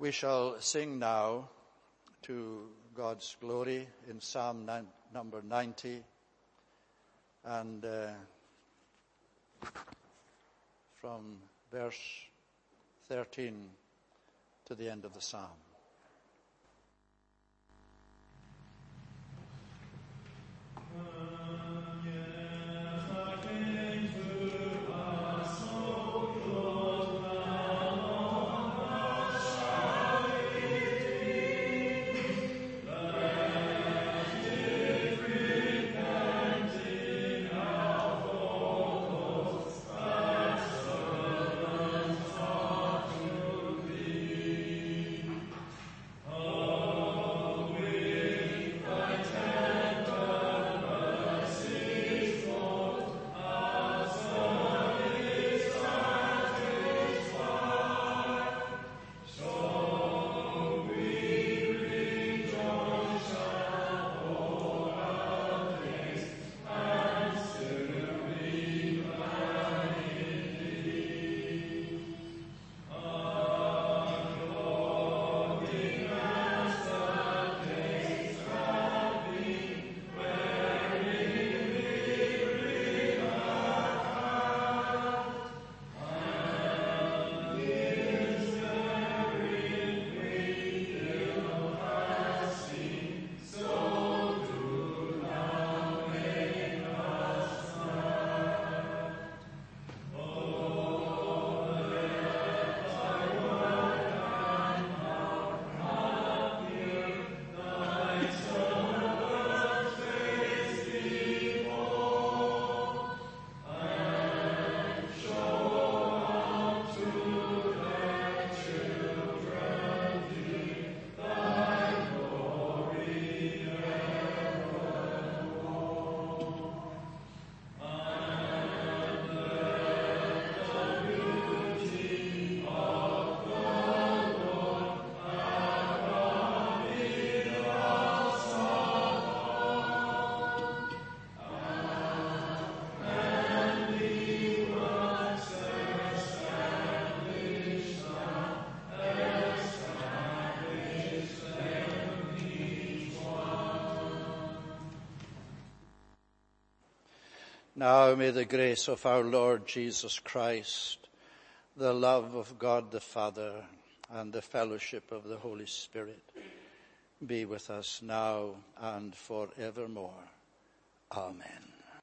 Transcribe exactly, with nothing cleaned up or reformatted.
We shall sing now to God's glory in Psalm nine, number ninety, and uh, from verse thirteen to the end of the psalm. Now may the grace of our Lord Jesus Christ, the love of God the Father, and the fellowship of the Holy Spirit be with us now and forevermore. Amen.